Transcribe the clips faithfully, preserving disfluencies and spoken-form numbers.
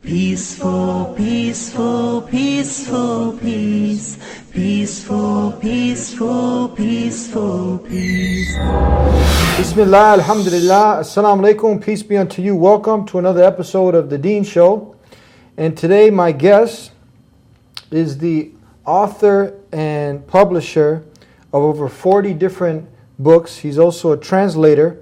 Peaceful, peaceful, peaceful, peace. Peaceful, peaceful, peaceful, peace. Bismillah, alhamdulillah, assalamu alaikum, peace be unto you. Welcome to another episode of The Deen Show. And today my guest is the author and publisher of over forty different books. He's also a translator.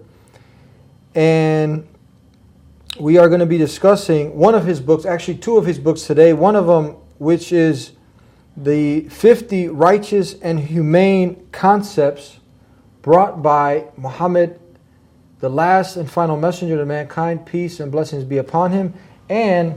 And we are going to be discussing one of his books, actually two of his books today. One of them, which is the fifty righteous and humane concepts brought by Muhammad, the last and final messenger to mankind, peace and blessings be upon him, and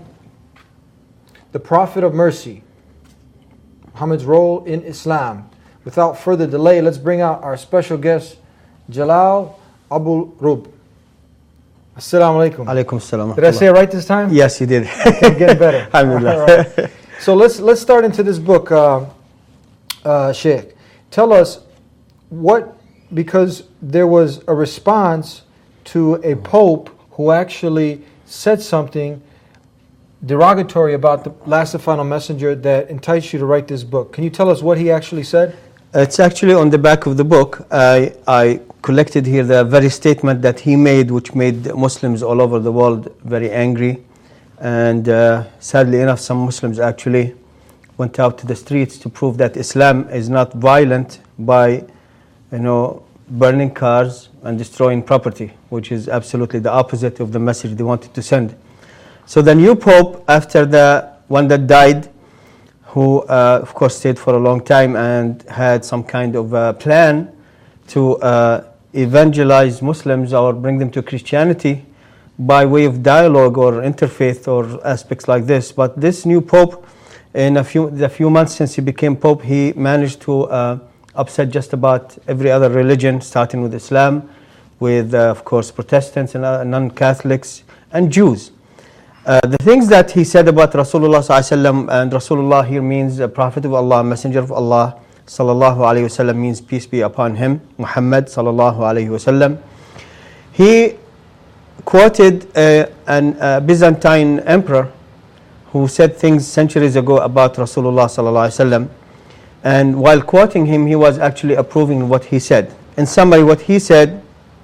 the Prophet of Mercy, Muhammad's role in Islam. Without further delay, let's bring out our special guest, Jalal Abul Rub. Assalamu alaikum. Alaikum salam. Did I say it right this time? Yes, you did. Okay, getting better. Alhamdulillah. Right. So let's let's start into this book, uh, uh, Sheikh. Tell us what, because there was a response to a pope who actually said something derogatory about the last and final messenger that enticed you to write this book. Can you tell us what he actually said? It's actually on the back of the book. I, I collected here the very statement that he made, which made Muslims all over the world very angry. And uh, sadly enough, some Muslims actually went out to the streets to prove that Islam is not violent by, you know, burning cars and destroying property, which is absolutely the opposite of the message they wanted to send. So the new Pope, after the one that died, who uh, of course stayed for a long time and had some kind of uh, plan to uh, evangelize Muslims or bring them to Christianity by way of dialogue or interfaith or aspects like this. But this new Pope, in a few the few months since he became Pope, he managed to uh, upset just about every other religion, starting with Islam, with uh, of course Protestants and uh, non-Catholics and Jews. Uh, the things that he said about Rasulullah sallallahu alaihi wasallam, and Rasulullah here means a prophet of Allah, messenger of Allah sallallahu alaihi wasallam, means peace be upon him, Muhammad sallallahu alaihi wasallam. He quoted uh, an uh, Byzantine emperor who said things centuries ago about Rasulullah sallallahu alaihi wasallam, and while quoting him, he was actually approving what he said. In summary, what he said,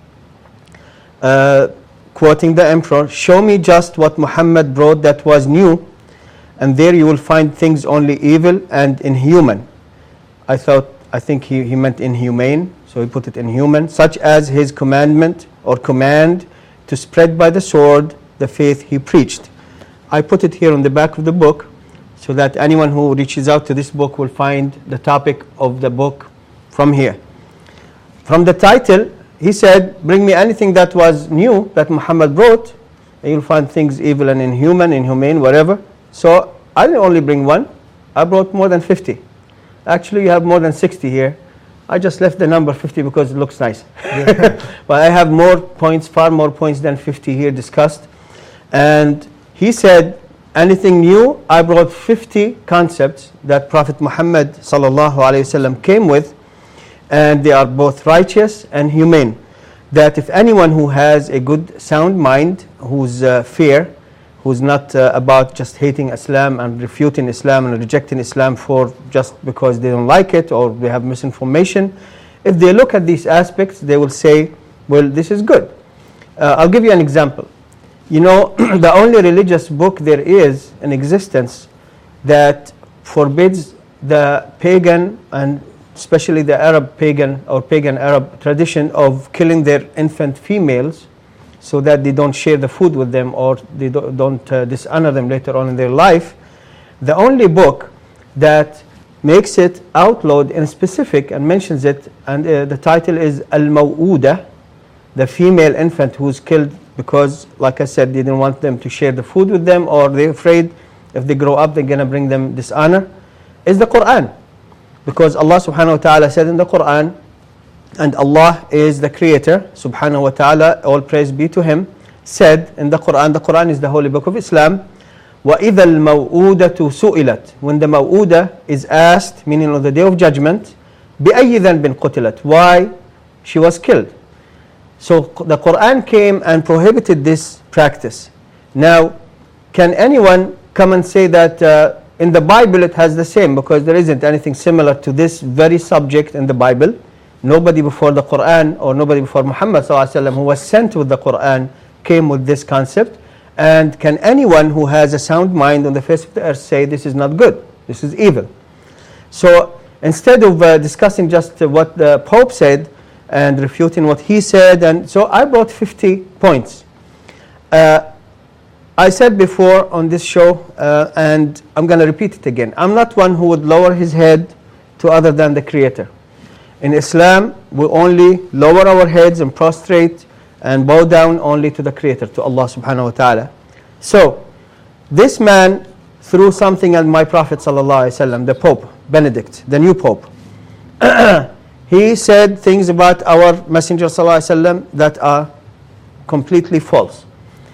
uh, quoting the emperor, "Show me just what Muhammad brought that was new, and there you will find things only evil and inhuman." I thought, I think he, he meant inhumane, so he put it inhuman, such as his commandment or command to spread by the sword the faith he preached. I put it here on the back of the book so that anyone who reaches out to this book will find the topic of the book from here. From the title, he said, bring me anything that was new that Muhammad brought, and you'll find things evil and inhuman, inhumane, whatever. So I didn't only bring one, I brought more than fifty. Actually, you have more than sixty here. I just left the number fifty because it looks nice. But I have more points, far more points than fifty here discussed. And he said, anything new, I brought fifty concepts that Prophet Muhammad sallallahu alaihi wasallam came with, and they are both righteous and humane. That if anyone who has a good sound mind, who's uh, fair, who's not uh, about just hating Islam and refuting Islam and rejecting Islam for just because they don't like it or they have misinformation, if they look at these aspects, they will say, well, this is good. Uh, I'll give you an example. You know, the only religious book there is in existence that forbids the pagan and especially the Arab pagan or pagan Arab tradition of killing their infant females so that they don't share the food with them or they don't, don't uh, dishonor them later on in their life. The only book that makes it outlawed in specific and mentions it, and uh, the title is Al-Maw'uda, the female infant who's killed because, like I said, they didn't want them to share the food with them, or they're afraid if they grow up they're going to bring them dishonor, is the Quran. Because Allah subhanahu wa ta'ala said in the Quran, and Allah is the creator, subhanahu wa ta'ala, all praise be to him, said in the Quran, the Quran is the holy book of Islam, وَإِذَا الْمَوْءُودَةُ سُئِلَتْ, when the maw'uda is asked, meaning on the day of judgment, بِأَيِّ ذَنْبٍ قُتِلَتْ, why she was killed. So the Quran came and prohibited this practice. Now, can anyone come and say that uh, in the Bible it has the same? Because there isn't anything similar to this very subject in the Bible. Nobody before the Quran or nobody before Muhammad sallallahu alaihi wasallam who was sent with the Quran came with this concept. And can anyone who has a sound mind on the face of the earth say this is not good, this is evil? So instead of uh, discussing just uh, what the Pope said and refuting what he said, and so I brought fifty points. Uh, I said before on this show, uh, and I'm going to repeat it again, I'm not one who would lower his head to other than the Creator. In Islam, we only lower our heads and prostrate and bow down only to the Creator, to Allah subhanahu wa ta'ala. So, this man threw something at my Prophet sallallahu alaihi wasallam, the Pope, Benedict, the new Pope. He said things about our Messenger sallallahu alaihi wasallam that are completely false.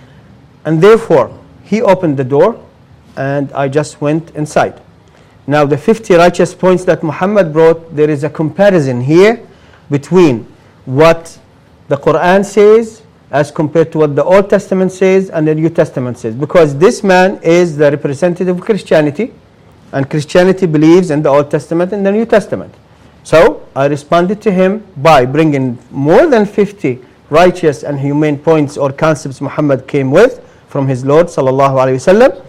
And therefore, he opened the door and I just went inside. Now the fifty righteous points that Muhammad brought, there is a comparison here between what the Quran says as compared to what the Old Testament says and the New Testament says. Because this man is the representative of Christianity, and Christianity believes in the Old Testament and the New Testament. So I responded to him by bringing more than fifty righteous and humane points or concepts Muhammad came with from his Lord sallallahu alaihi wasallam.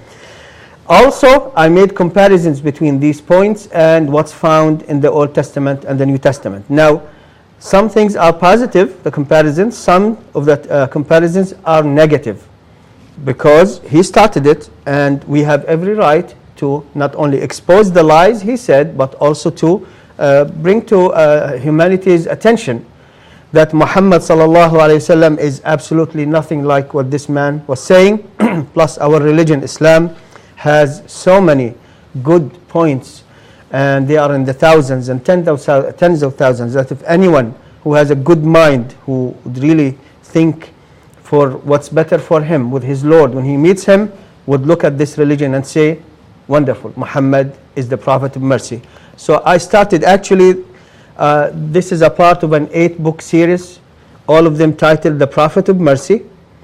Also, I made comparisons between these points and what's found in the Old Testament and the New Testament. Now, some things are positive, the comparisons, some of the uh, comparisons are negative, because he started it and we have every right to not only expose the lies he said, but also to uh, bring to uh, humanity's attention that Muhammad sallallahu alaihi wasallam is absolutely nothing like what this man was saying. Plus our religion, Islam, has so many good points, and they are in the thousands and tens of, tens of thousands, that if anyone who has a good mind, who would really think for what's better for him with his Lord, when he meets him, would look at this religion and say, wonderful, Muhammad is the Prophet of mercy. So I started actually, uh, this is a part of an eight book series, all of them titled The Prophet of Mercy.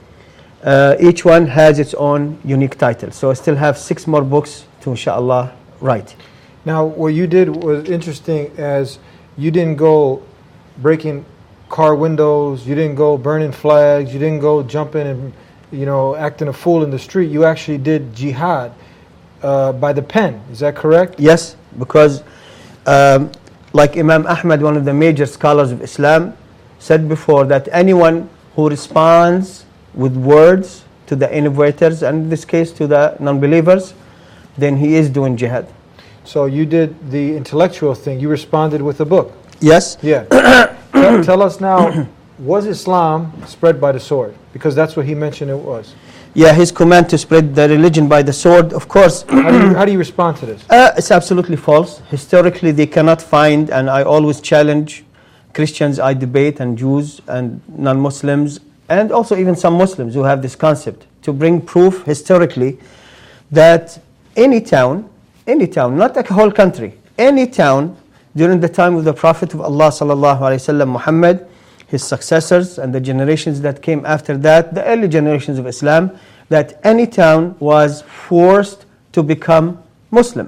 Uh, each one has its own unique title. So I still have six more books to, inshallah, write. Now, what you did was interesting, as you didn't go breaking car windows, you didn't go burning flags, you didn't go jumping and, you know, acting a fool in the street. You actually did jihad uh, by the pen. Is that correct? Yes, because um, like Imam Ahmad, one of the major scholars of Islam, said before that anyone who responds with words to the innovators, and in this case to the non-believers, then he is doing jihad. So you did the intellectual thing. You responded with a book. Yes. Yeah. tell, tell us now, was Islam spread by the sword? Because that's what he mentioned it was. Yeah, his command to spread the religion by the sword, of course. how, do you, how do you respond to this? Uh, it's absolutely false. Historically, they cannot find, and I always challenge Christians, I debate, and Jews and non-Muslims, and also even some Muslims who have this concept, to bring proof historically that any town, any town, not a whole country, any town during the time of the Prophet of Allah sallallahu alaihi wasallam, Muhammad, his successors and the generations that came after that, the early generations of Islam, that any town was forced to become Muslim.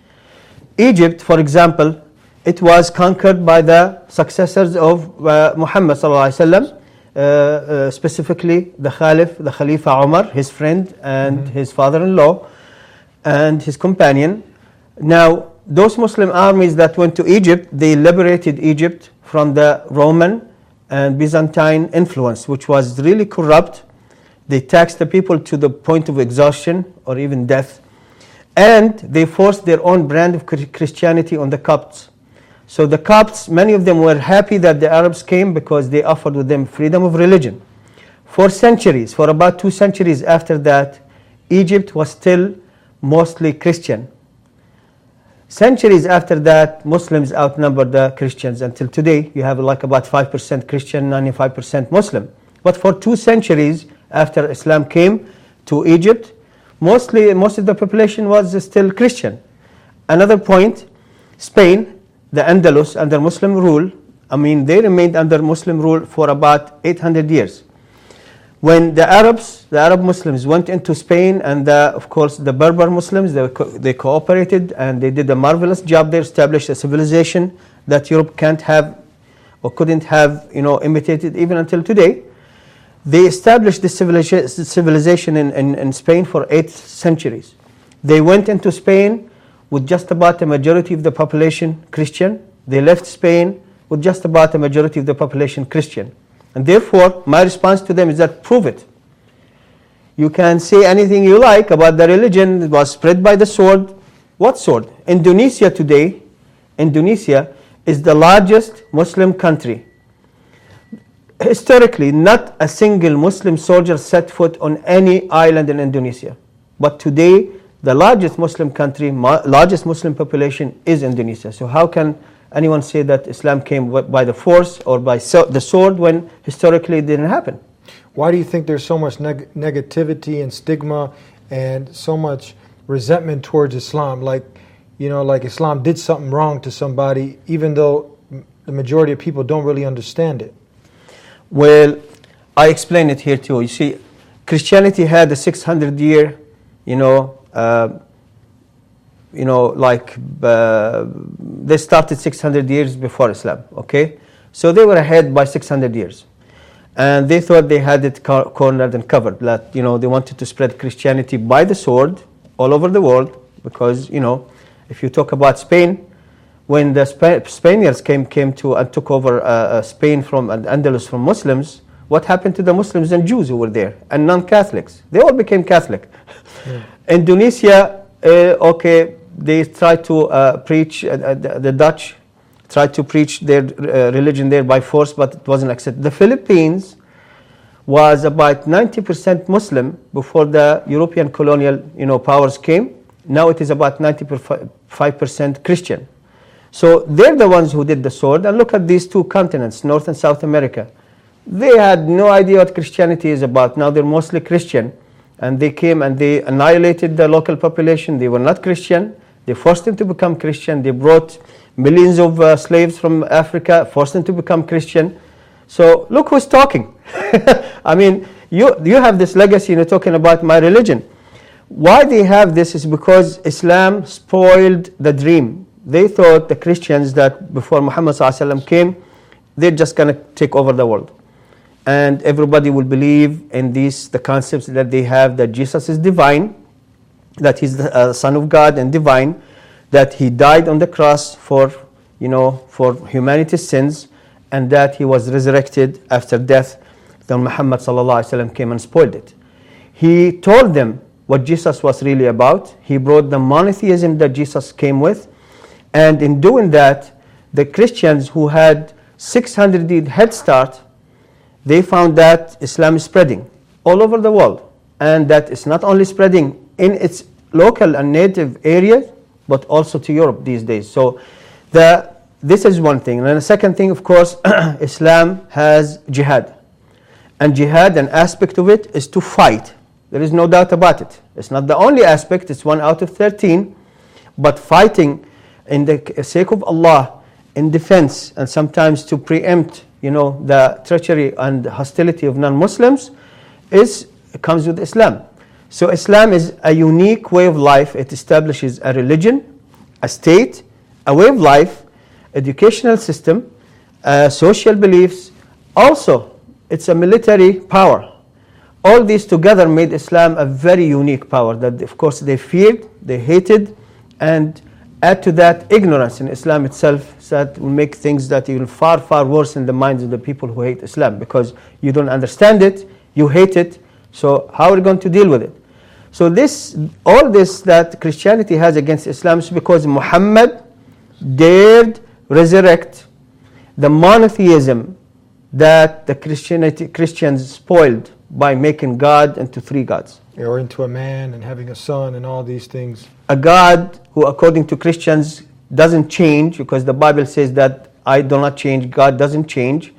Egypt, for example, it was conquered by the successors of uh, Muhammad sallallahu alaihi wasallam. Uh, uh, specifically the Khalif, the Khalifa Umar, his friend and mm-hmm. his father-in-law and his companion. Now, those Muslim armies that went to Egypt, they liberated Egypt from the Roman and Byzantine influence, which was really corrupt. They taxed the people to the point of exhaustion or even death. And they forced their own brand of Christianity on the Copts. So the Copts, many of them were happy that the Arabs came because they offered with them freedom of religion. For centuries, for about two centuries after that, Egypt was still mostly Christian. Centuries after that, Muslims outnumbered the Christians. Until today, you have like about five percent Christian, ninety-five percent Muslim. But for two centuries after Islam came to Egypt, mostly most of the population was still Christian. Another point, Spain, the Andalus under Muslim rule, I mean they remained under Muslim rule for about eight hundred years. When the Arabs, the Arab Muslims went into Spain, and the, of course the Berber Muslims, they, co they cooperated and they did a marvelous job. They established a civilization that Europe can't have or couldn't have, you know, imitated even until today. They established this civilization in, in, in Spain for eight centuries. They went into Spain with just about a majority of the population Christian. They left Spain with just about a majority of the population Christian. And therefore, my response to them is that prove it. You can say anything you like about the religion that was spread by the sword. What sword? Indonesia today, Indonesia is the largest Muslim country. Historically, not a single Muslim soldier set foot on any island in Indonesia. But today, the largest Muslim country, largest Muslim population is Indonesia. So how can anyone say that Islam came by the force or by so the sword when historically it didn't happen? Why do you think there's so much neg negativity and stigma and so much resentment towards Islam? Like, you know, like Islam did something wrong to somebody, even though the majority of people don't really understand it. Well, I explain it here too. You see, Christianity had a six hundred year, you know, uh, you know, like uh, they started six hundred years before Islam, okay? So they were ahead by six hundred years. And they thought they had it cornered and covered. That, you know, they wanted to spread Christianity by the sword all over the world because, you know, if you talk about Spain, when the Sp Spaniards came came to and took over uh, uh, Spain from and Andalus from Muslims, what happened to the Muslims and Jews who were there and non-Catholics? They all became Catholic. Yeah. Indonesia, uh, okay, they tried to uh, preach. Uh, the, the Dutch tried to preach their uh, religion there by force, but it wasn't accepted. The Philippines was about ninety percent Muslim before the European colonial, you know, powers came. Now it is about ninety-five percent Christian. So they're the ones who did the sword. And look at these two continents, North and South America. They had no idea what Christianity is about. Now they're mostly Christian. And they came and they annihilated the local population. They were not Christian. They forced them to become Christian. They brought millions of uh, slaves from Africa, forced them to become Christian. So look who's talking. I mean, you, you have this legacy, you know, talking about my religion. Why they have this is because Islam spoiled the dream. They thought, the Christians, that before Muhammad sallallahu alaihi wasallam came, they're just going to take over the world. And everybody will believe in these, the concepts that they have, that Jesus is divine, that he's the uh, Son of God and divine, that he died on the cross for, you know, for humanity's sins, and that he was resurrected after death. Then Muhammad sallallahu alaihi wasallam came and spoiled it. He told them what Jesus was really about. He brought the monotheism that Jesus came with. And in doing that, the Christians who had six hundred year head start, they found that Islam is spreading all over the world. And that it's not only spreading in its local and native areas, but also to Europe these days. So the, this is one thing. And the second thing, of course, Islam has jihad. And jihad, an aspect of it is to fight. There is no doubt about it. It's not the only aspect, it's one out of thirteen. But fighting in the sake of Allah, in defense, and sometimes to preempt, you know, the treachery and hostility of non-Muslims, is comes with Islam. So Islam is a unique way of life. It establishes a religion, a state, a way of life, educational system, uh, social beliefs. Also, it's a military power. All these together made Islam a very unique power that, of course, they feared, they hated, and add to that ignorance in Islam itself, so that will make things that even far, far worse in the minds of the people who hate Islam, because you don't understand it, you hate it, so how are we going to deal with it? So this, all this that Christianity has against Islam is because Muhammad dared resurrect the monotheism that the Christianity, Christians spoiled by making God into three gods. Or into a man and having a son and all these things. A God who, according to Christians, doesn't change, because the Bible says that I do not change, God doesn't change.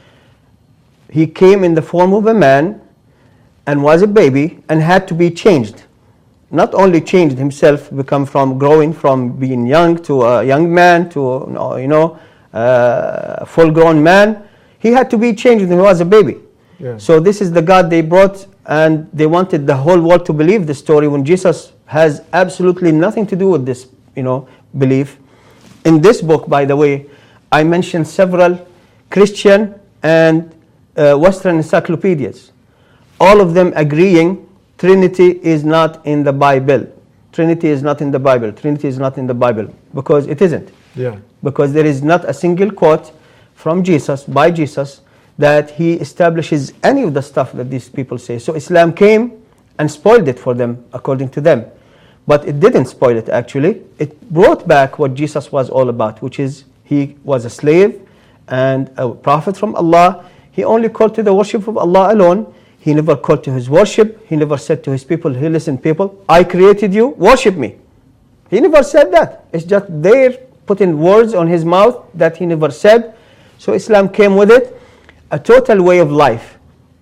He came in the form of a man and was a baby and had to be changed. Not only changed himself, become from growing from being young to a young man to, you know, a full-grown man. He had to be changed when he was a baby. Yeah. So this is the God they brought, and they wanted the whole world to believe the story when Jesus has absolutely nothing to do with this, you know, belief. In this book, by the way, I mentioned several Christian and uh, Western encyclopedias, all of them agreeing Trinity is not in the Bible. Trinity is not in the Bible. Trinity is not in the Bible, because it isn't. Yeah. Because there is not a single quote from Jesus, by Jesus, that he establishes any of the stuff that these people say. So Islam came and spoiled it for them, according to them. But it didn't spoil it, actually. It brought back what Jesus was all about, which is he was a slave and a prophet from Allah. He only called to the worship of Allah alone. He never called to his worship. He never said to his people, hey, listen, people, I created you, worship me. He never said that. It's just they're putting words on his mouth that he never said. So Islam came with it, a total way of life,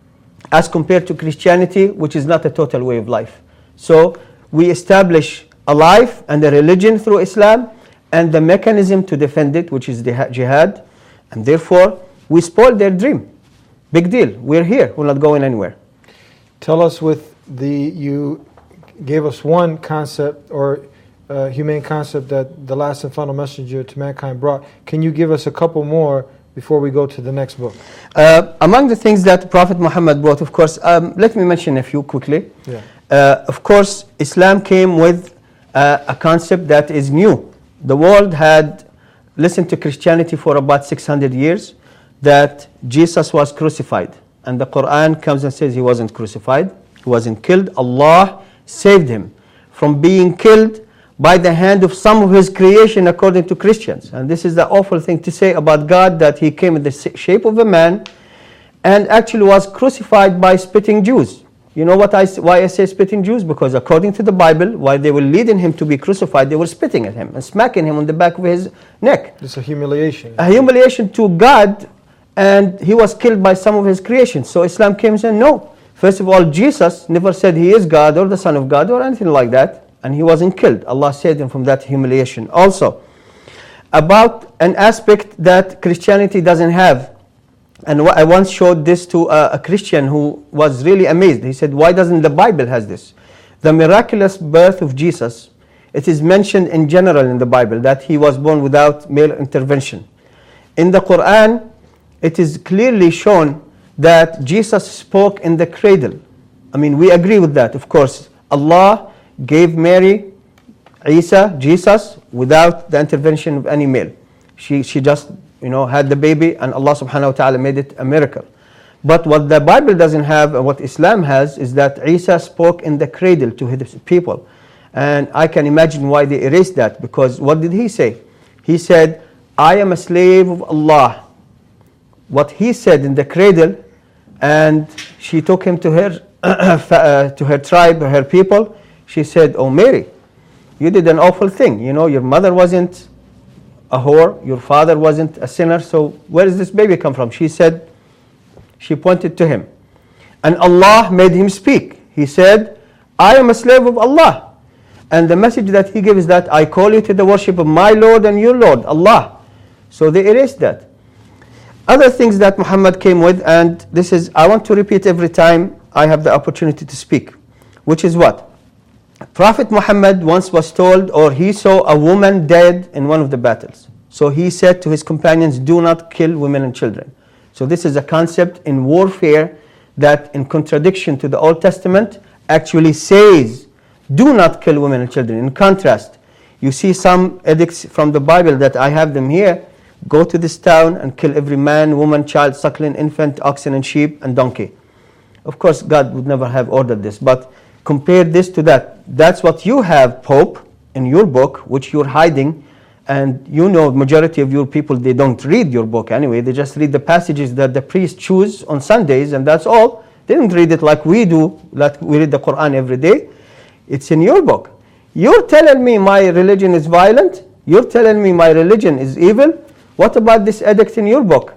as compared to Christianity, which is not a total way of life. So we establish a life and a religion through Islam, and the mechanism to defend it, which is the jihad, and therefore we spoiled their dream. Big deal. We're here. We're not going anywhere. Tell us with the, you gave us one concept or uh, humane concept that the last and final messenger to mankind brought. Can you give us a couple more before we go to the next book? Uh, among the things that Prophet Muhammad brought, of course, um, let me mention a few quickly. Yeah. Uh, of course, Islam came with uh, a concept that is new. The world had listened to Christianity for about six hundred years, that Jesus was crucified. And the Quran comes and says he wasn't crucified, he wasn't killed. Allah saved him from being killed by the hand of some of his creation, according to Christians. And this is the awful thing to say about God, that he came in the shape of a man and actually was crucified by spitting Jews. You know what I, why I say spitting Jews? Because according to the Bible, while they were leading him to be crucified, they were spitting at him and smacking him on the back of his neck. It's a humiliation. A humiliation to God, and he was killed by some of his creations. So Islam came and said, no. First of all, Jesus never said he is God or the Son of God or anything like that, and he wasn't killed. Allah saved him from that humiliation. Also, about an aspect that Christianity doesn't have, and I once showed this to a, a Christian who was really amazed. He said, why doesn't the Bible has this? The miraculous birth of Jesus, it is mentioned in general in the Bible that he was born without male intervention. In the Quran, it is clearly shown that Jesus spoke in the cradle. I mean, we agree with that, of course. Allah gave Mary, Isa, Jesus, without the intervention of any male. She, she just, you know, had the baby, and Allah subhanahu wa ta'ala made it a miracle. But what the Bible doesn't have, and what Islam has, is that Isa spoke in the cradle to his people. And I can imagine why they erased that, because what did he say? He said, I am a slave of Allah. What he said in the cradle, and she took him to her, uh, to her tribe, her people. She said, oh Mary, you did an awful thing. You know, your mother wasn't a whore, your father wasn't a sinner, so where does this baby come from? She said, she pointed to him. And Allah made him speak. He said, I am a slave of Allah. And the message that he gave is that I call you to the worship of my Lord and your Lord, Allah. So they erased that. Other things that Muhammad came with, and this is, I want to repeat every time I have the opportunity to speak, which is what? Prophet Muhammad once was told, or he saw a woman dead in one of the battles. So he said to his companions, do not kill women and children. So this is a concept in warfare that, in contradiction to the Old Testament, actually says, do not kill women and children. In contrast, you see some edicts from the Bible that I have them here. Go to this town and kill every man, woman, child, suckling, infant, oxen and sheep and donkey. Of course, God would never have ordered this, but compare this to that. That's what you have, Pope, in your book, which you're hiding, and you know majority of your people, they don't read your book anyway. They just read the passages that the priests choose on Sundays, and that's all. They don't read it like we do, like we read the Quran every day. It's in your book. You're telling me my religion is violent? You're telling me my religion is evil? What about this edict in your book?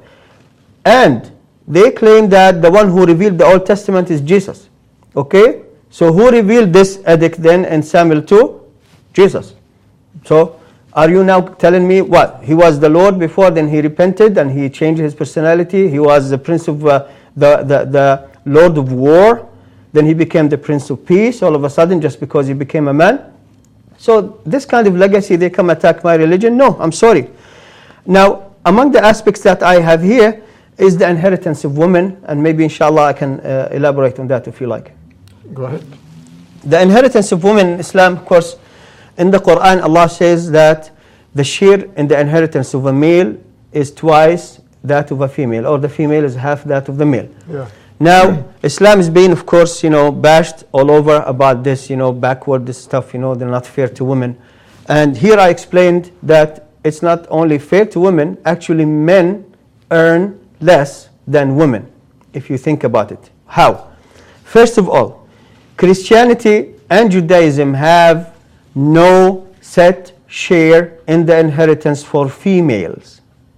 And they claim that the one who revealed the Old Testament is Jesus. Okay? So who revealed this edict then in Samuel two? Jesus. So are you now telling me what? He was the Lord before, then he repented and he changed his personality. He was the prince of uh, the, the, the Lord of War. Then he became the Prince of Peace all of a sudden just because he became a man. So this kind of legacy, they come attack my religion? No, I'm sorry. Now, among the aspects that I have here is the inheritance of women, and maybe inshallah I can uh, elaborate on that if you like. Go ahead. The inheritance of women in Islam, of course, in the Quran, Allah says that the share in the inheritance of a male is twice that of a female, or the female is half that of the male. Yeah. Now, Islam is being, of course, you know, bashed all over about this, you know, backward, this stuff, you know, they're not fair to women. And here I explained that it's not only fair to women, actually men earn less than women, if you think about it. How? First of all, Christianity and Judaism have no set share in the inheritance for females.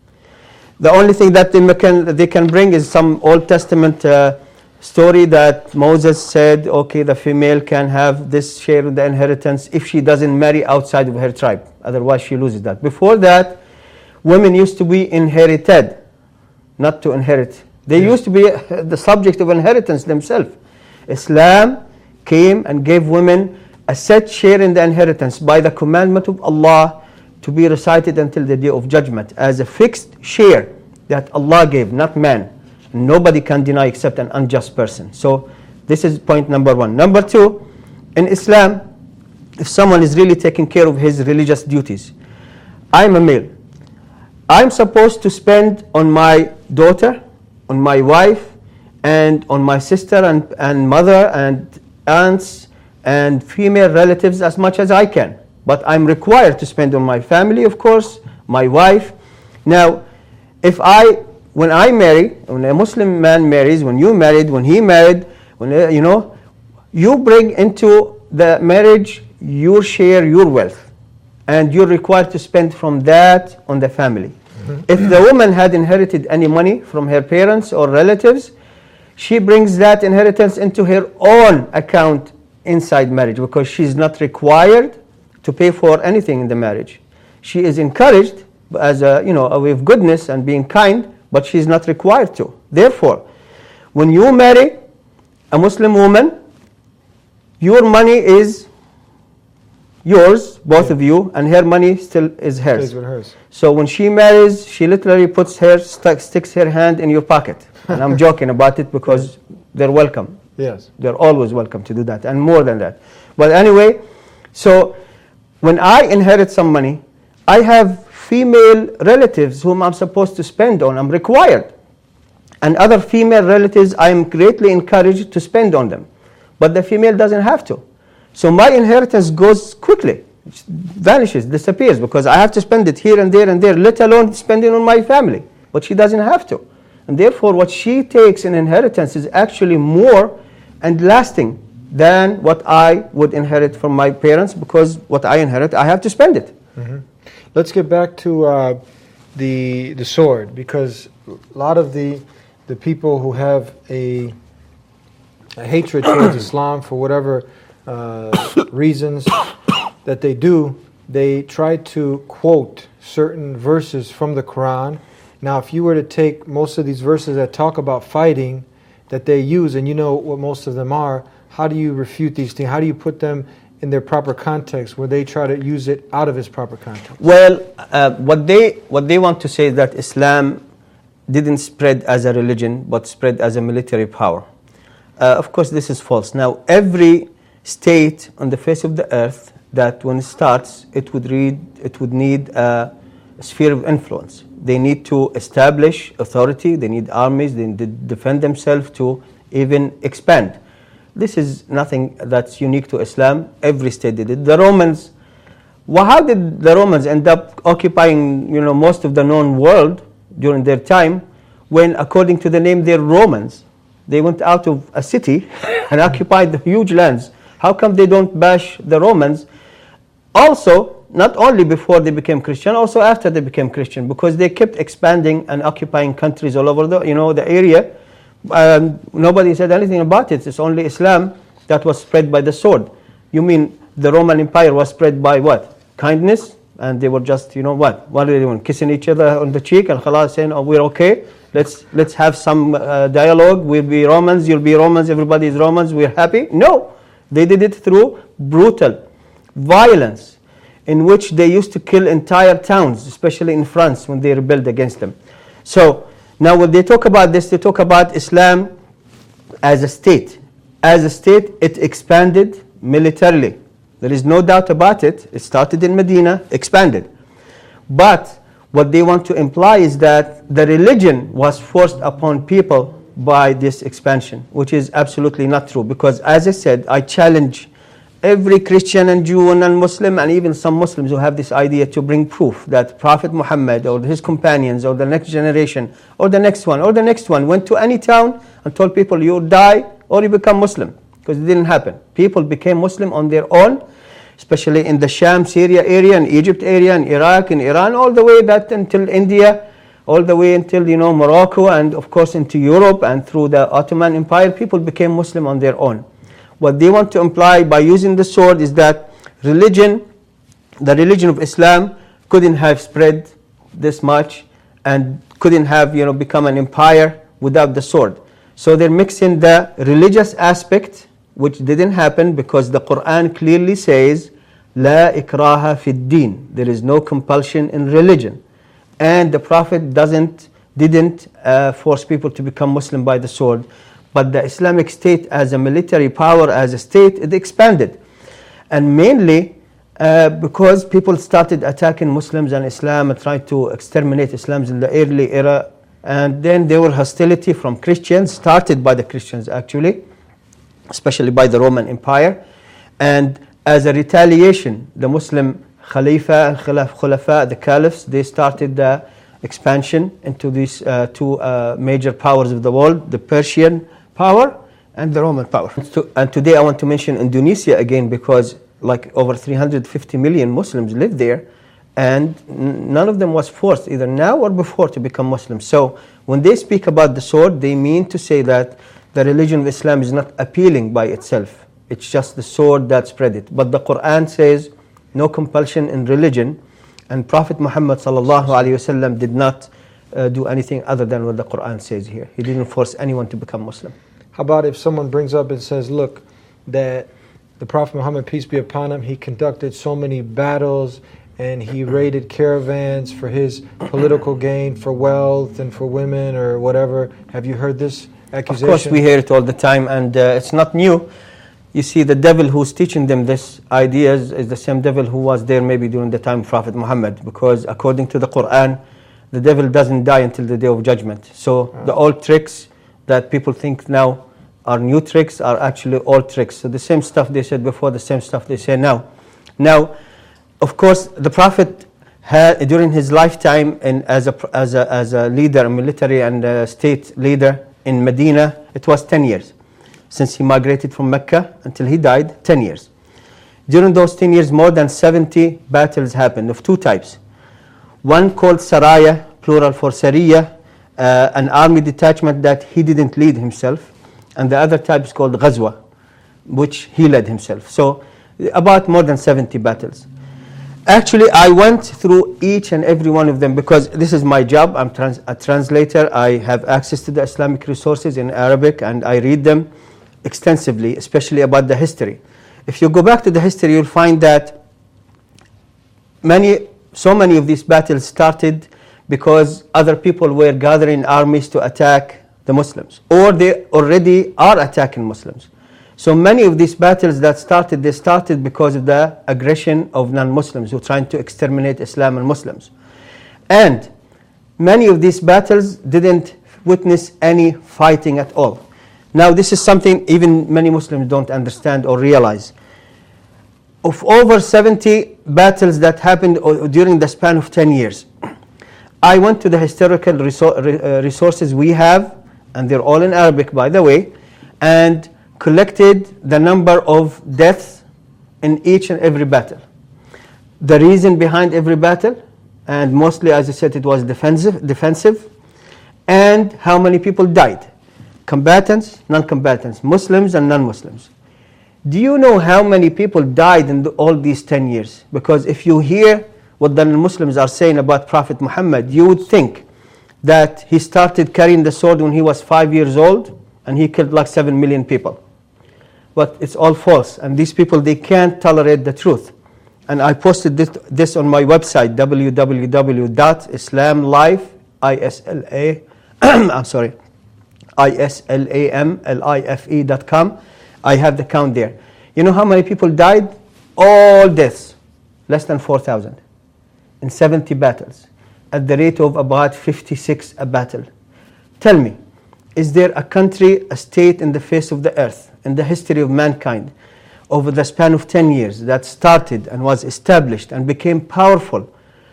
The only thing that they can, they can bring is some Old Testament uh, story that Moses said, okay, the female can have this share of the inheritance if she doesn't marry outside of her tribe. Otherwise, she loses that. Before that, women used to be inherited, not to inherit. They yeah. used to be the subject of inheritance themselves. Islam came and gave women a set share in the inheritance by the commandment of Allah to be recited until the day of judgment as a fixed share that Allah gave, not man. Nobody can deny except an unjust person. So this is point number one. Number two, in Islam, if someone is really taking care of his religious duties, I'm a male. I'm supposed to spend on my daughter, on my wife, and on my sister and, and mother and aunts and female relatives as much as I can. But I'm required to spend on my family, of course, my wife. Now, if I, when I marry, when a Muslim man marries, when you married, when he married, when you know, you bring into the marriage your share, your wealth, and you're required to spend from that on the family. Mm-hmm. If the woman had inherited any money from her parents or relatives, she brings that inheritance into her own account inside marriage because she's not required to pay for anything in the marriage. She is encouraged as a, you know, a way of goodness and being kind, but she is not required to. Therefore, when you marry a Muslim woman, your money is yours, both yeah. of you, and her money still is hers. Stays with hers. So when she marries, she literally puts her, st- sticks her hand in your pocket. And I'm joking about it because they're welcome. Yes. They're always welcome to do that, and more than that. But anyway, so when I inherit some money, I have female relatives whom I'm supposed to spend on. I'm required. And other female relatives, I am greatly encouraged to spend on them. But the female doesn't have to. So my inheritance goes quickly, vanishes, disappears, because I have to spend it here and there and there, let alone spending on my family. But she doesn't have to. And therefore, what she takes in inheritance is actually more and lasting than what I would inherit from my parents, because what I inherit, I have to spend it. Mm-hmm. Let's get back to uh, the the sword, because a lot of the the people who have a, a hatred towards Islam for whatever uh, reasons that they do, they try to quote certain verses from the Quran. Now, if you were to take most of these verses that talk about fighting that they use, and you know what most of them are, how do you refute these things? How do you put them in their proper context where they try to use it out of its proper context? Well, uh, what they what they want to say is that Islam didn't spread as a religion, but spread as a military power. Uh, of course, this is false. Now, every state on the face of the earth that when it starts, it would read, it would need a sphere of influence. They need to establish authority. They need armies. They need to defend themselves to even expand. This is nothing that's unique to Islam. Every state did it. The Romans, well, how did the Romans end up occupying, you know, most of the known world during their time, when, according to the name, they're Romans? They went out of a city and occupied the huge lands. How come they don't bash the Romans? Also, not only before they became Christian, also after they became Christian, because they kept expanding and occupying countries all over the, you know, the area. Um, nobody said anything about it. It's only Islam that was spread by the sword. You mean the Roman Empire was spread by what? Kindness? And they were just, you know what, what are they doing? Kissing each other on the cheek and khalas, saying, oh, we're okay. Let's let's have some uh, dialogue. We'll be Romans, you'll be Romans, everybody is Romans, we're happy. No, they did it through brutal violence, in which they used to kill entire towns, especially in France when they rebelled against them. So now when they talk about this, they talk about Islam as a state. As a state, it expanded militarily. There is no doubt about it. It started in Medina, expanded. But what they want to imply is that the religion was forced upon people by this expansion, which is absolutely not true. Because as I said, I challenge every Christian and Jew and non-Muslim and even some Muslims who have this idea to bring proof that Prophet Muhammad or his companions or the next generation or the next one or the next one went to any town and told people you die or you become Muslim. Because it didn't happen. People became Muslim on their own, especially in the Sham, Syria area, and Egypt area, and Iraq, and Iran, all the way that until India, all the way until, you know, Morocco, and of course into Europe, and through the Ottoman Empire, people became Muslim on their own. What they want to imply by using the sword is that religion, the religion of Islam, couldn't have spread this much, and couldn't have, you know, become an empire without the sword. So they're mixing the religious aspect, which didn't happen because the Quran clearly says, La ikraha fid din. There is no compulsion in religion. And the Prophet doesn't, didn't uh, force people to become Muslim by the sword. But the Islamic State as a military power, as a state, it expanded. And mainly uh, because people started attacking Muslims and Islam and trying to exterminate Islam in the early era. And then there were hostility from Christians, started by the Christians actually, especially by the Roman Empire. And as a retaliation, the Muslim Khalifa and Khulafa, the Caliphs, they started the expansion into these uh, two uh, major powers of the world, the Persian power and the Roman power. And today I want to mention Indonesia again, because like over three hundred fifty million Muslims live there, and none of them was forced either now or before to become Muslims. So when they speak about the sword, they mean to say that the religion of Islam is not appealing by itself. It's just the sword that spread it. But the Quran says no compulsion in religion, and Prophet Muhammad sallallahu alaihi wasallam did not uh, do anything other than what the Quran says here. He didn't force anyone to become Muslim. How about if someone brings up and says, look, that the Prophet Muhammad, peace be upon him, he conducted so many battles and he raided caravans for his political gain, for wealth and for women or whatever. Have you heard this accusation? Of course we hear it all the time, and uh, it's not new. You see, the devil who's teaching them this ideas is the same devil who was there maybe during the time of Prophet Muhammad, because according to the Quran, the devil doesn't die until the day of judgment. So oh. the old tricks that people think now are new tricks are actually old tricks. So the same stuff they said before, the same stuff they say now. Now, of course, the Prophet had, during his lifetime and as a, as a, as a leader, a military and a state leader in Medina, it was ten years. Since he migrated from Mecca until he died, ten years. During those ten years, more than seventy battles happened of two types. One called Saraya, plural for Sariya, uh, an army detachment that he didn't lead himself. And the other type is called Ghazwa, which he led himself. So about more than seventy battles. Actually, I went through each and every one of them because this is my job. I'm trans a translator. I have access to the Islamic resources in Arabic and I read them extensively, especially about the history. If you go back to the history, you'll find that many, so many of these battles started because other people were gathering armies to attack the Muslims, or they already are attacking Muslims. So many of these battles that started, they started because of the aggression of non-Muslims who are trying to exterminate Islam and Muslims. And many of these battles didn't witness any fighting at all. Now this is something even many Muslims don't understand or realize. Of over seventy battles that happened during the span of ten years, I went to the historical resources we have, and they're all in Arabic by the way, and collected the number of deaths in each and every battle. The reason behind every battle, and mostly, as I said, it was defensive, defensive, and how many people died. Combatants, non-combatants, Muslims and non-Muslims. Do you know how many people died in the, all these ten years? Because if you hear what the Muslims are saying about Prophet Muhammad, you would think that he started carrying the sword when he was five years old and he killed like seven million people. But it's all false, and these people, they can't tolerate the truth. And I posted this, this on my website, w w w dot islam life, I S L A, I'm sorry, I S L A M L I F E dot com. I have the count there. You know how many people died? All deaths, less than four thousand, in seventy battles, at the rate of about fifty-six a battle. Tell me, is there a country, a state in the face of the earth, in the history of mankind, over the span of ten years, that started and was established and became powerful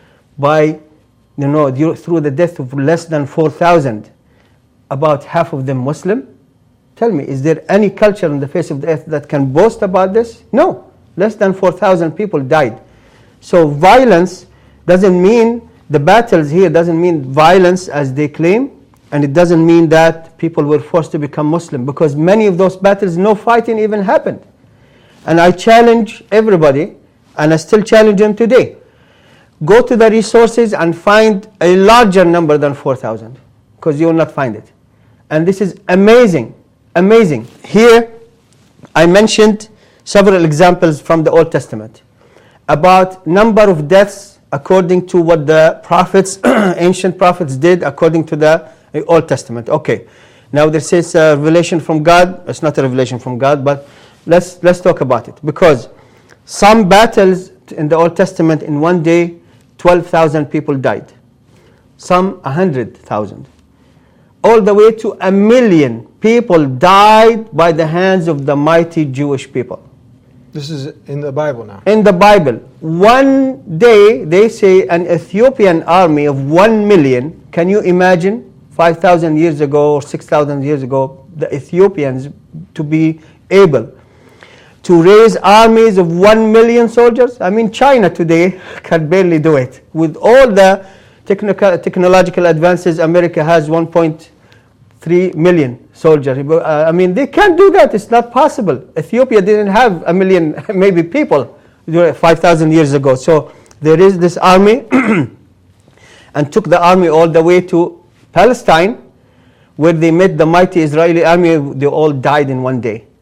by, you know, through the death of less than four thousand, about half of them Muslim? Tell me, is there any culture on the face of the earth that can boast about this? No, less than four thousand people died. So violence doesn't mean, the battles here doesn't mean violence as they claim, and it doesn't mean that people were forced to become Muslim, because many of those battles, no fighting even happened. And I challenge everybody, and I still challenge them today, go to the resources and find a larger number than four thousand, because you will not find it. And this is amazing, amazing. Here, I mentioned several examples from the Old Testament about number of deaths according to what the prophets, ancient prophets did according to the Old Testament. Okay, now this is a revelation from God. It's not a revelation from God, but let's let's talk about it, because some battles in the Old Testament, in one day, twelve thousand people died. Some one hundred thousand. All the way to a million people died by the hands of the mighty Jewish people. This is in the Bible now. In the Bible. One day, they say an Ethiopian army of one million, can you imagine, five thousand years ago or six thousand years ago, the Ethiopians to be able to raise armies of one million soldiers? I mean, China today can barely do it. With all the technical, technological advances, America has one point three million soldiers. Uh, I mean, they can't do that. It's not possible. Ethiopia didn't have a million, maybe people, five thousand years ago. So there is this army, and took the army all the way to Palestine, where they met the mighty Israeli army. They all died in one day.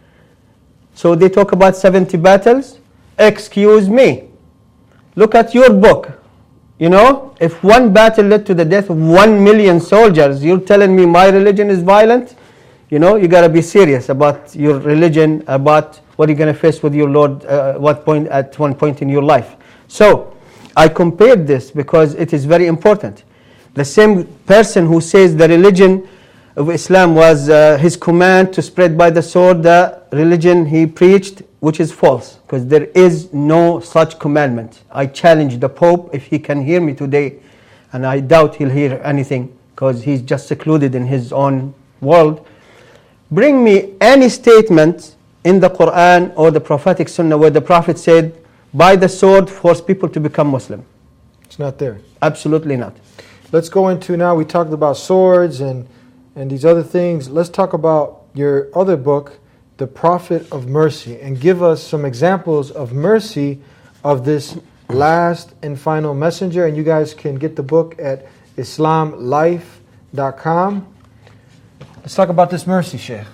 So they talk about seventy battles. Excuse me. Look at your book. You know, if one battle led to the death of one million soldiers, you're telling me my religion is violent? You know, you got to be serious about your religion, about what you're going to face with your Lord uh, what point at one point in your life. So I compared this because it is very important. The same person who says the religion of Islam was uh, his command to spread by the sword, the religion he preached, which is false, because there is no such commandment. I challenge the Pope, if he can hear me today, and I doubt he'll hear anything, because he's just secluded in his own world. Bring me any statement in the Quran or the prophetic Sunnah where the Prophet said, by the sword force people to become Muslim. It's not there. Absolutely not. Let's go into now, we talked about swords and, and these other things. Let's talk about your other book, The Prophet of Mercy, and give us some examples of mercy of this last and final messenger. And you guys can get the book at islam life dot com. Let's talk about this mercy, Sheikh.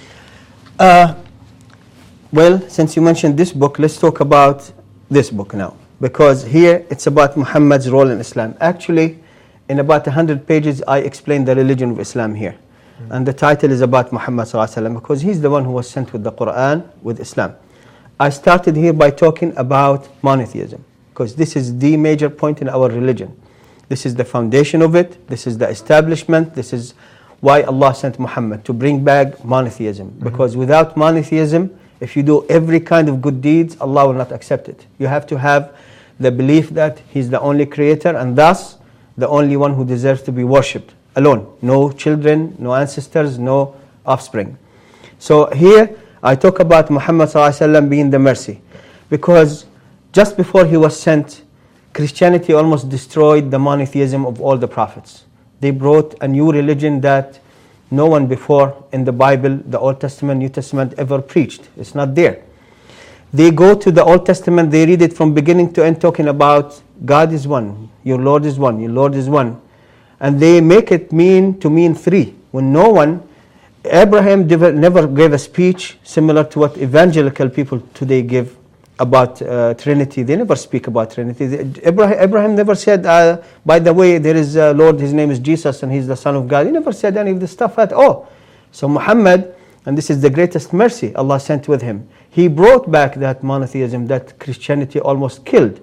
Uh, well, since you mentioned this book, let's talk about this book now. Because here it's about Muhammad's role in Islam. Actually, in about one hundred pages, I explain the religion of Islam here. Mm-hmm. And the title is about Muhammad sallallahu alaihi wasallam, because he's the one who was sent with the Quran, with Islam. I started here by talking about monotheism, because this is the major point in our religion. This is the foundation of it. This is the establishment. This is why Allah sent Muhammad, to bring back monotheism. Mm-hmm. Because without monotheism, if you do every kind of good deeds, Allah will not accept it. You have to have the belief that He's the only creator, and thus the only one who deserves to be worshipped, alone. No children, no ancestors, no offspring. So here I talk about Muhammad sallallahu alaihi wasallam being the mercy, because just before he was sent, Christianity almost destroyed the monotheism of all the prophets. They brought a new religion that no one before in the Bible, the Old Testament, New Testament ever preached. It's not there. They go to the Old Testament, they read it from beginning to end, talking about God is one, your Lord is one, your Lord is one. And they make it mean to mean three. When no one, Abraham never gave a speech similar to what evangelical people today give about uh, Trinity. They never speak about Trinity. Abraham, Abraham never said, uh, by the way, there is a Lord, his name is Jesus and he's the Son of God. He never said any of this stuff at all. So Muhammad, and this is the greatest mercy Allah sent with him, he brought back that monotheism that Christianity almost killed.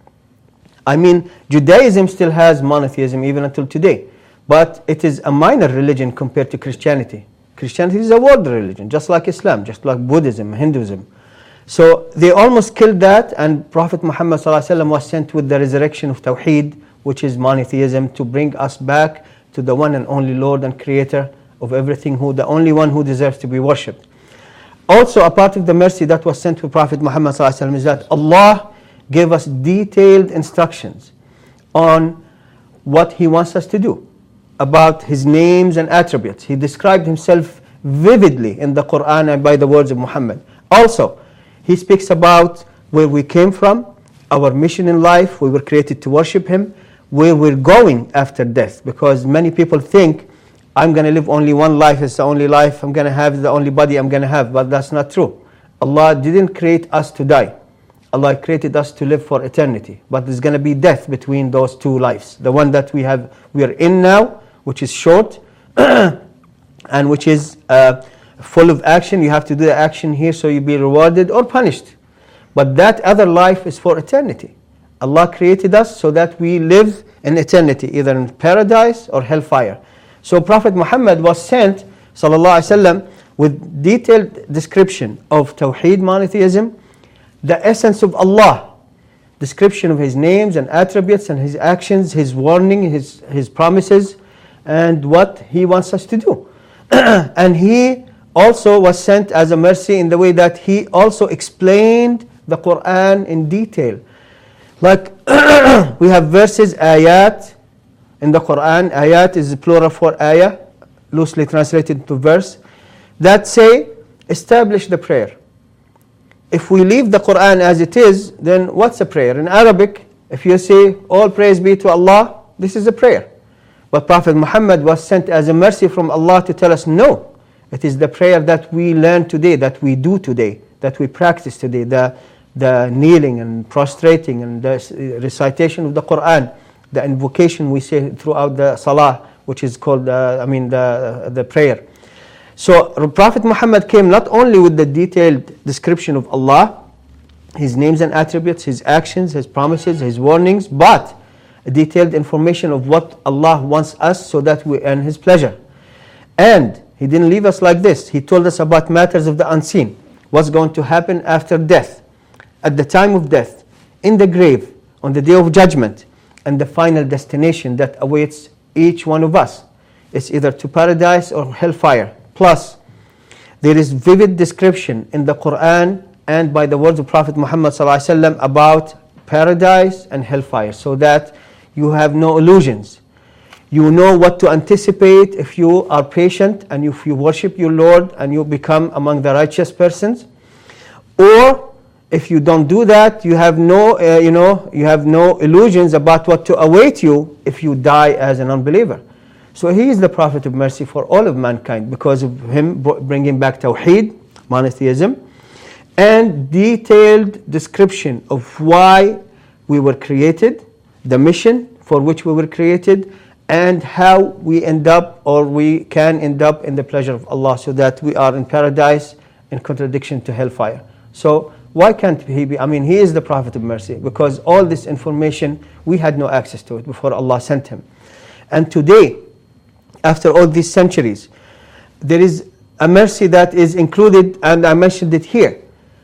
I mean, Judaism still has monotheism even until today, but it is a minor religion compared to Christianity. Christianity is a world religion, just like Islam, just like Buddhism, Hinduism. So they almost killed that, and Prophet Muhammad ﷺ was sent with the resurrection of Tawheed, which is monotheism, to bring us back to the one and only Lord and Creator of everything, who the only one who deserves to be worshipped. Also, a part of the mercy that was sent to Prophet Muhammad ﷺ is that Allah gave us detailed instructions on what He wants us to do, about His names and attributes. He described Himself vividly in the Quran and by the words of Muhammad. Also, He speaks about where we came from, our mission in life, we were created to worship Him, where we're going after death. Because many people think, I'm going to live only one life, it's the only life, I'm going to have the only body I'm going to have. But that's not true. Allah didn't create us to die. Allah created us to live for eternity. But there's going to be death between those two lives. The one that we have, we are in now, which is short, and which is uh, full of action. You have to do the action here so you'll be rewarded or punished. But that other life is for eternity. Allah created us so that we live in eternity, either in paradise or hellfire. So Prophet Muhammad was sent, sallallahu alaihi wasallam, with detailed description of Tawheed, monotheism, the essence of Allah, description of His names and attributes and His actions, His warning, His, His promises, and what He wants us to do. And He also was sent as a mercy in the way that He also explained the Quran in detail. Like we have verses, ayat, in the Quran. Ayat is the plural for ayah, loosely translated to verse, that say, establish the prayer. If we leave the Quran as it is, then what's a prayer? In Arabic, if you say, all praise be to Allah, this is a prayer. But Prophet Muhammad was sent as a mercy from Allah to tell us, no, it is the prayer that we learn today, that we do today, that we practice today, the, the kneeling and prostrating and the recitation of the Quran, the invocation we say throughout the salah, which is called, uh, I mean, the, the prayer. So Prophet Muhammad came not only with the detailed description of Allah, His names and attributes, His actions, His promises, His warnings, but detailed information of what Allah wants us so that we earn His pleasure. And He didn't leave us like this. He told us about matters of the unseen, what's going to happen after death, at the time of death, in the grave, on the day of judgment, and the final destination that awaits each one of us. It's either to paradise or hellfire. Plus, there is vivid description in the Quran and by the words of Prophet Muhammad ﷺ about paradise and hellfire, so that you have no illusions. You know what to anticipate if you are patient and if you worship your Lord and you become among the righteous persons. Or if you don't do that, you have no, uh, you know, you have no illusions about what to await you if you die as an unbeliever. So He is the Prophet of mercy for all of mankind because of Him bringing back Tawheed, monotheism, and detailed description of why we were created, the mission for which we were created, and how we end up or we can end up in the pleasure of Allah so that we are in paradise in contradiction to hellfire. So why can't He be? I mean, He is the Prophet of mercy because all this information, we had no access to it before Allah sent Him. And today, after all these centuries, there is a mercy that is included, and I mentioned it here.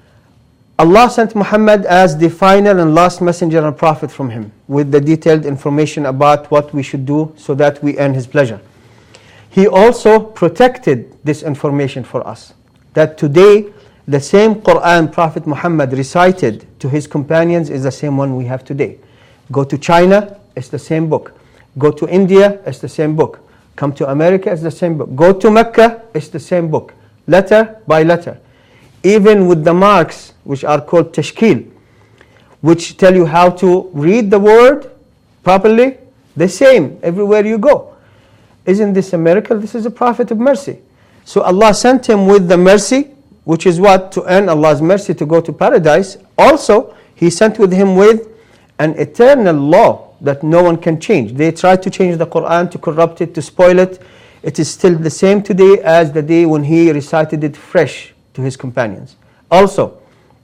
Allah sent Muhammad as the final and last messenger and prophet from Him, with the detailed information about what we should do so that we earn His pleasure. He also protected this information for us, that today the same Quran Prophet Muhammad recited to his companions is the same one we have today. Go to China, it's the same book. Go to India, it's the same book. Come to America, it's the same book. Go to Mecca, it's the same book. Letter by letter. Even with the marks, which are called tashkil. which tell you how to read the word properly, the same everywhere you go. Isn't this a miracle? This is a prophet of mercy. So Allah sent him with the mercy, which is what? To earn Allah's mercy to go to paradise. Also, He sent with him with an eternal law that no one can change. They tried to change the Quran, to corrupt it, to spoil it. It is still the same today as the day when he recited it fresh to his companions. Also,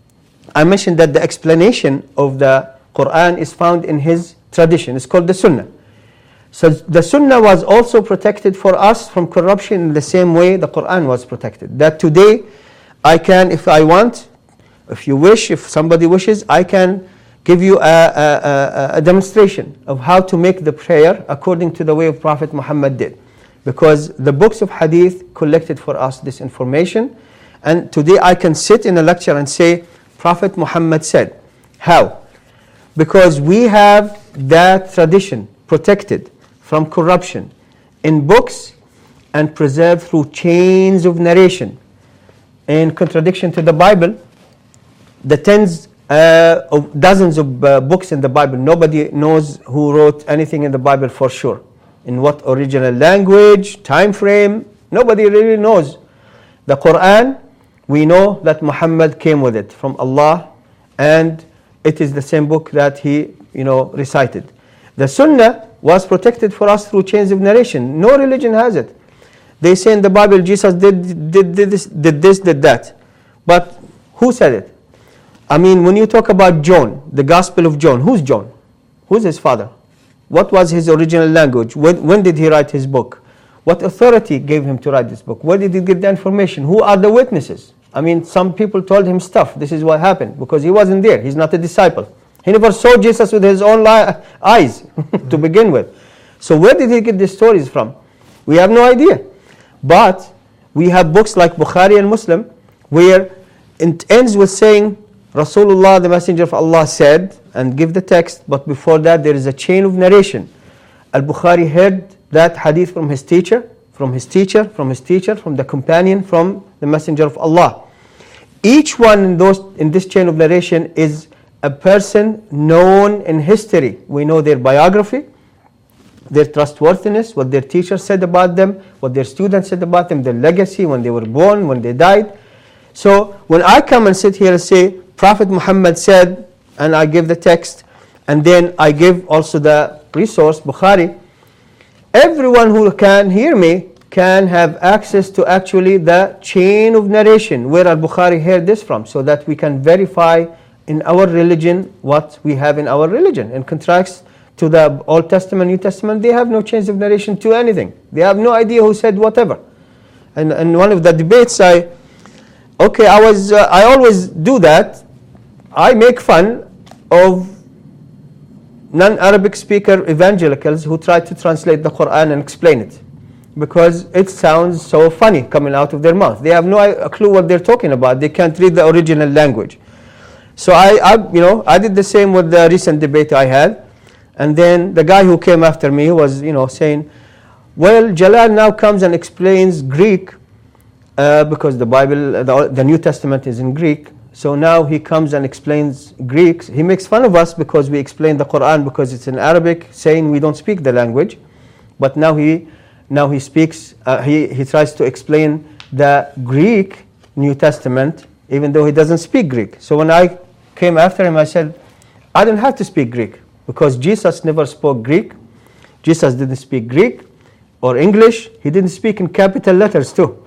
I mentioned that the explanation of the Quran is found in his tradition. It's called the Sunnah. So the Sunnah was also protected for us from corruption in the same way the Quran was protected. That today, I can, if I want, if you wish, if somebody wishes, I can give you a, a, a, a demonstration of how to make the prayer according to the way of Prophet Muhammad did. Because the books of hadith collected for us this information. And today I can sit in a lecture and say, Prophet Muhammad said. How? Because we have that tradition protected from corruption in books and preserved through chains of narration. In contradiction to the Bible, the tens uh, of dozens of uh, books in the Bible, nobody knows who wrote anything in the Bible for sure. In what original language, time frame, nobody really knows. The Quran, we know that Muhammad came with it from Allah, and it is the same book that he, you know, recited. The Sunnah was protected for us through chains of narration. No religion has it. They say in the Bible, Jesus did, did, did, this, did this, did that. But who said it? I mean, when you talk about John, the Gospel of John, who's John? Who's his father? What was his original language? When, when did he write his book? What authority gave him to write this book? Where did he get the information? Who are the witnesses? I mean, some people told him stuff. This is what happened because he wasn't there. He's not a disciple. He never saw Jesus with his own li- eyes to begin with. So where did he get these stories from? We have no idea. But we have books like Bukhari and Muslim where it ends with saying, Rasulullah, the Messenger of Allah said, and give the text, but before that there is a chain of narration. Al-Bukhari heard that hadith from his teacher, from his teacher, from his teacher, from the companion, from the Messenger of Allah. Each one in, those, in this chain of narration is a person known in history. We know their biography, their trustworthiness, what their teacher said about them, what their students said about them, their legacy, when they were born, when they died. So when I come and sit here and say, Prophet Muhammad said, and I give the text, and then I give also the resource, Bukhari, everyone who can hear me can have access to actually the chain of narration, where Al-Bukhari heard this from, so that we can verify in our religion what we have in our religion. In contrast to the Old Testament, New Testament, they have no chains of narration to anything. They have no idea who said whatever. And in one of the debates, I, okay, I was, uh, I always do that. I make fun of non-Arabic speaker evangelicals who try to translate the Quran and explain it, because it sounds so funny coming out of their mouth. They have no clue what they're talking about. They can't read the original language. So I, I, you know, I did the same with the recent debate I had, and then the guy who came after me was, you know, saying, "Well, Jalal now comes and explains Greek uh, because the Bible, the, the New Testament is in Greek. So now he comes and explains Greek. He makes fun of us because we explain the Quran because it's in Arabic, saying we don't speak the language. But now he, now he speaks. Uh, he he tries to explain the Greek New Testament, even though he doesn't speak Greek. So when I came after him, I said, I don't have to speak Greek because Jesus never spoke Greek. Jesus didn't speak Greek or English. He didn't speak in capital letters too.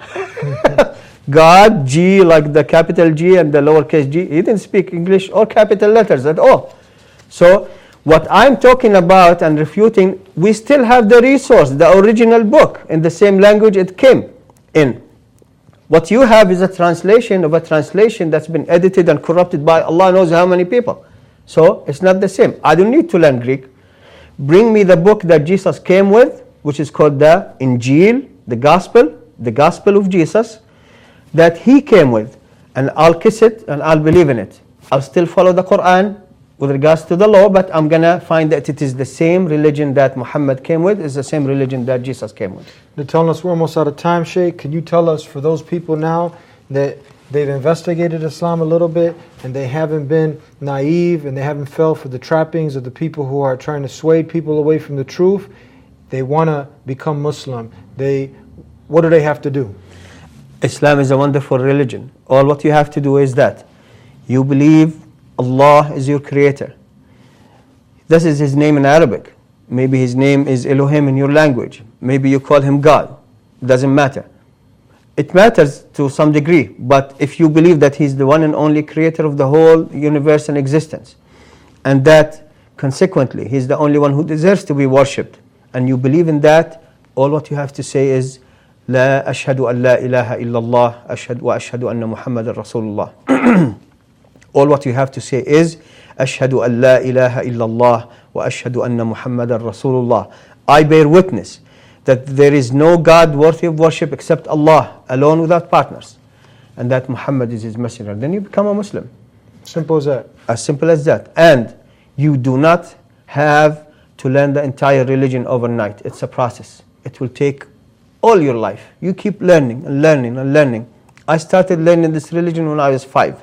God, G, like the capital G and the lowercase g, he didn't speak English or capital letters at all. So what I'm talking about and refuting, we still have the resource, the original book, in the same language it came in. What you have is a translation of a translation that's been edited and corrupted by Allah knows how many people. So it's not the same. I don't need to learn Greek. Bring me the book that Jesus came with, which is called the Injil, the Gospel, the Gospel of Jesus, that he came with, and I'll kiss it and I'll believe in it. I'll still follow the Quran with regards to the law, but I'm going to find that it is the same religion that Muhammad came with, is the same religion that Jesus came with. They're telling us we're almost out of time, Sheikh. Could you tell us, for those people now that they've investigated Islam a little bit, and they haven't been naive, and they haven't fell for the trappings of the people who are trying to sway people away from the truth, they want to become Muslim. They, what do they have to do? Islam is a wonderful religion. All what you have to do is that you believe Allah is your creator. This is his name in Arabic. Maybe his name is Elohim in your language. Maybe you call him God. Doesn't matter. It matters to some degree, but if you believe that he's the one and only creator of the whole universe and existence, and that consequently he's the only one who deserves to be worshipped, and you believe in that, all what you have to say is La ashhadu an la ilaha illallah ashhadu wa ashhadu anna Muhammadan Rasulullah. All what you have to say is Ashhadu an la ilaha illallah wa ashhadu anna Muhammadan Rasulullah. I bear witness that there is no God worthy of worship except Allah, alone without partners, and that Muhammad is his messenger. Then you become a Muslim. Simple as that. As simple as that. And you do not have to learn the entire religion overnight. It's a process. It will take all your life. You keep learning and learning and learning. I started learning this religion when I was five.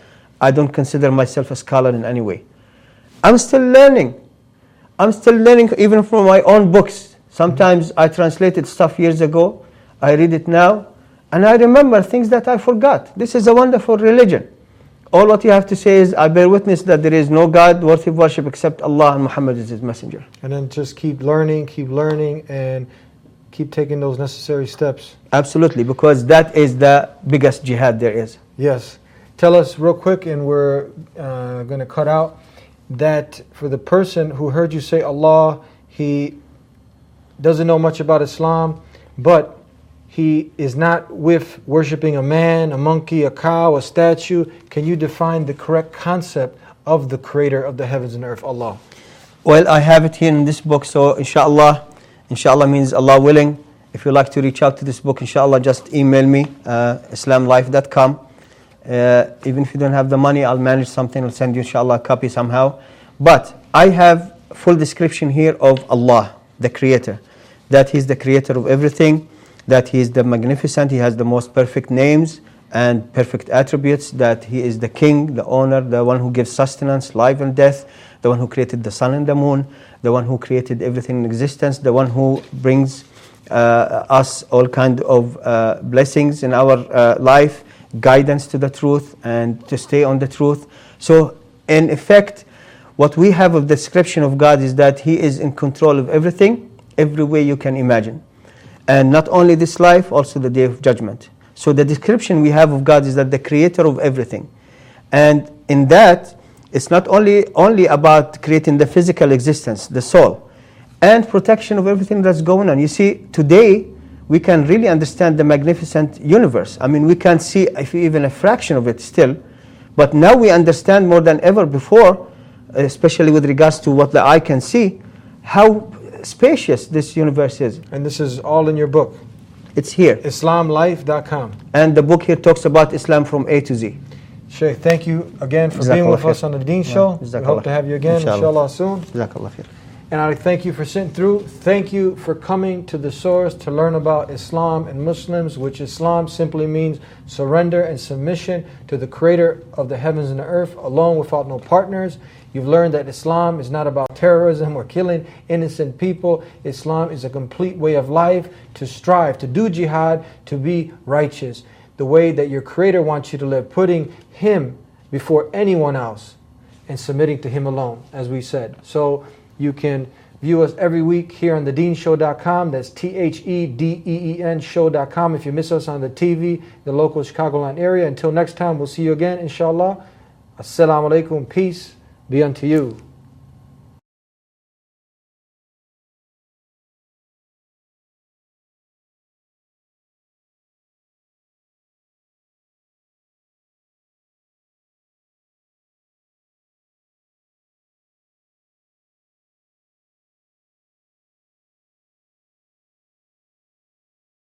I don't consider myself a scholar in any way. I'm still learning. I'm still learning even from my own books. Sometimes I translated stuff years ago. I read it now. And I remember things that I forgot. This is a wonderful religion. All what you have to say is, I bear witness that there is no God worthy of worship except Allah, and Muhammad is his messenger. And then just keep learning, keep learning, and keep taking those necessary steps. Absolutely, because that is the biggest jihad there is. Yes. Tell us real quick, and we're uh, going to cut out, that for the person who heard you say Allah, he doesn't know much about Islam, but he is not with worshiping a man, a monkey, a cow, a statue. Can you define the correct concept of the creator of the heavens and earth, Allah? Well, I have it here in this book, so inshallah, inshallah means Allah willing. If you like to reach out to this book, inshallah, just email me, uh, islam life dot com. Uh, even if you don't have the money, I'll manage something. I'll send you, inshallah, a copy somehow. But I have full description here of Allah, the creator. That He's the creator of everything. That He is the magnificent. He has the most perfect names and perfect attributes. That He is the king, the owner, the one who gives sustenance, life and death. The one who created the sun and the moon. The one who created everything in existence. The one who brings uh, us all kind of uh, blessings in our uh, life. Guidance to the truth and to stay on the truth. So in effect, what we have of the description of God is that He is in control of everything, every way you can imagine. And not only this life, also the day of judgment. So the description we have of God is that the creator of everything. And in that, it's not only, only about creating the physical existence, the soul, and protection of everything that's going on. You see, today, we can really understand the magnificent universe. I mean, we can't see if even a fraction of it still, but now we understand more than ever before, especially with regards to what the eye can see, how spacious this universe is. And this is all in your book? It's here. islam life dot com. And the book here talks about Islam from A to Z. Shaykh, thank you again for Jazakallah being with khair. us on the Deen Show. We hope to have you again, inshallah, soon. Jazakallah khair. And I thank you for sitting through. Thank you for coming to the source to learn about Islam and Muslims, which Islam simply means surrender and submission to the creator of the heavens and the earth, alone without no partners. You've learned that Islam is not about terrorism or killing innocent people. Islam is a complete way of life, to strive, to do jihad, to be righteous. The way that your creator wants you to live, putting Him before anyone else and submitting to Him alone, as we said. So you can view us every week here on the deen show dot com. That's T H E D E E N show dot com. If you miss us on the T V, the local Chicagoland area. Until next time, we'll see you again, inshallah. Assalamu alaikum. Peace be unto you.